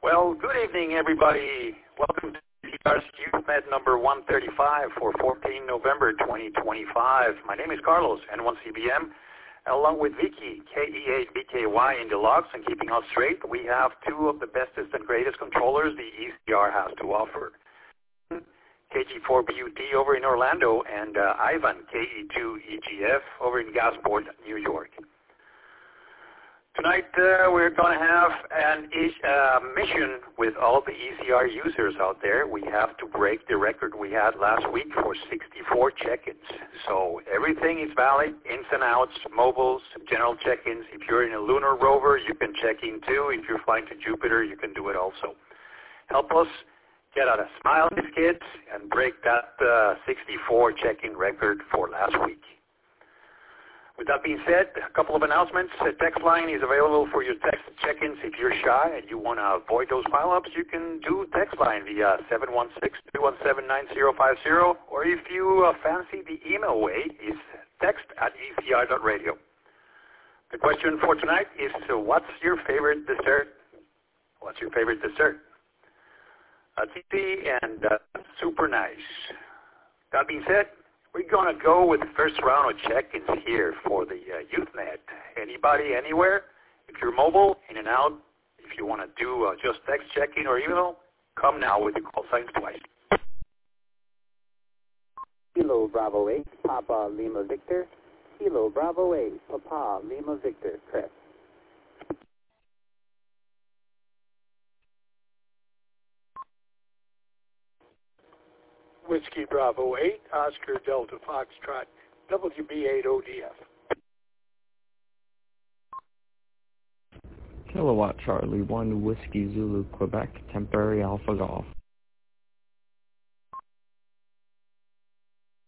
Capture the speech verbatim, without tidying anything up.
Well, good evening, everybody. Welcome to C R's UseNet number one thirty-five for fourteenth November twenty twenty-five. My name is Carlos, N one C B M, along with Vicky, K E eight B K Y in the logs, and keeping us straight, we have two of the bestest and greatest controllers the E C R has to offer. K G four B U T over in Orlando, and uh, Ivan, K E two E G F over in Gasport, New York. Tonight uh, we're going to have an uh, mission with all the E C R users out there. We have to break the record we had last week for sixty-four check-ins. So everything is valid, ins and outs, mobiles, general check-ins. If you're in a lunar rover, you can check in too. If you're flying to Jupiter, you can do it also. Help us get out a smile, kids, and break that uh, sixty-four check-in record for last week. With that being said, a couple of announcements. The text line is available for your text check-ins. If you're shy and you want to avoid those pile-ups, you can do text line via seven one six, three one seven, nine zero five zero, or if you uh, fancy the email way, is text at E C R dot radio. The question for tonight is, uh, what's your favorite dessert? What's your favorite dessert? That's easy and uh, super nice. That being said, we're going to go with the first round of check-ins here for the uh, UseNet. Anybody, anywhere? If you're mobile, in and out, if you want to do uh, just text check-in or email, come now with the call signs twice. Kilo Bravo eight, Papa Lima Victor. Kilo Bravo eight, Papa Lima Victor, Chris. Whiskey Bravo eight, Oscar Delta Foxtrot, W B eight O D F. Kilowatt Charlie one, Whiskey Zulu, Quebec, Temporary Alpha Golf.